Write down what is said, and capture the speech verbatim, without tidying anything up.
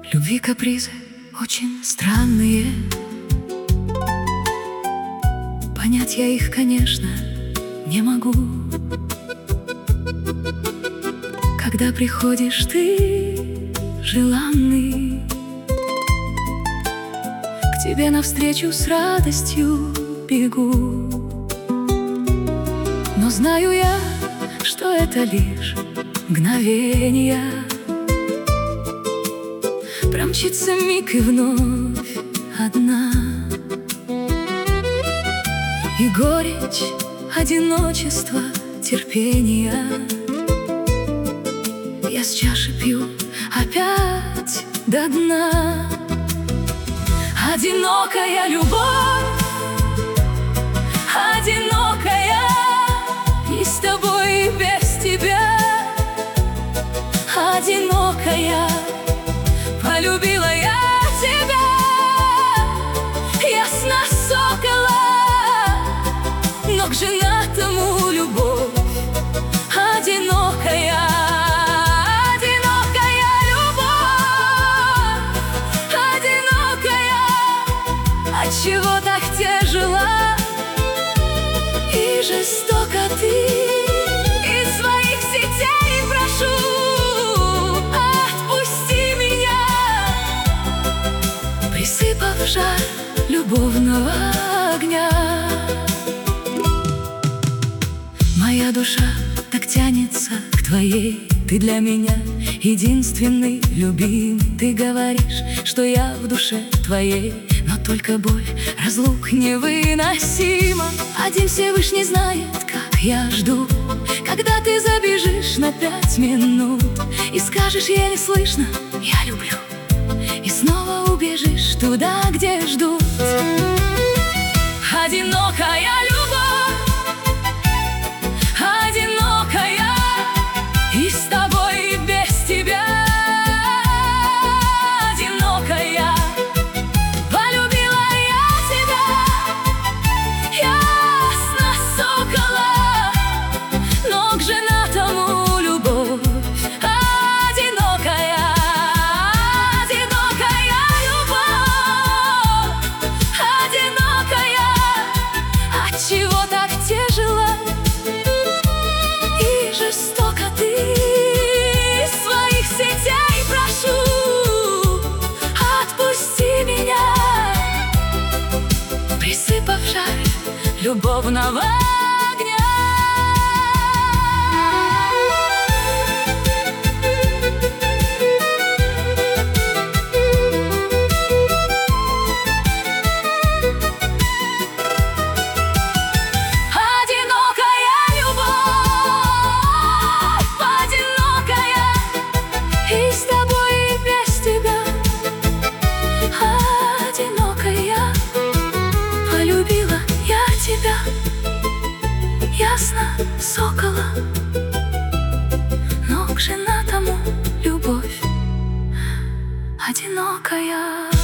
Любви капризы очень странные. Понять я их, конечно, не могу. Когда приходишь ты, желанный, к тебе навстречу с радостью бегу. Но знаю я, что это лишь мгновенья. Промчится миг и вновь одна, и горечь одиночества, терпения. Я с чаши пью опять до дна. Одинокая любовь, одинокая, и с тобой, и без тебя. Одинокая, полюбила я тебя, ясно сокола, но к женатому любовь. Одинокая, одинокая любовь, одинокая, отчего так тяжела и жестоко ты. Из своих сетей прошу, присыпав жар любовного огня. Моя душа так тянется к твоей, ты для меня единственный, любимый. Ты говоришь, что я в душе твоей, но только боль разлук невыносима. Один Всевышний знает, как я жду, когда ты забежишь на пять минут и скажешь еле слышно: я люблю. И снова убежишь туда, где ждут. Одинокая любовь, одинокая, и с тобой, и без тебя. Одинокая, полюбила я тебя, ясно сокола, но к женатому любовь. Одинокая, чего так тяжела и жестоко ты. Из своих сетей прошу, отпусти меня, присыпав жар любовного огня. Ясно сокола, но к женатому любовь. Одинокая.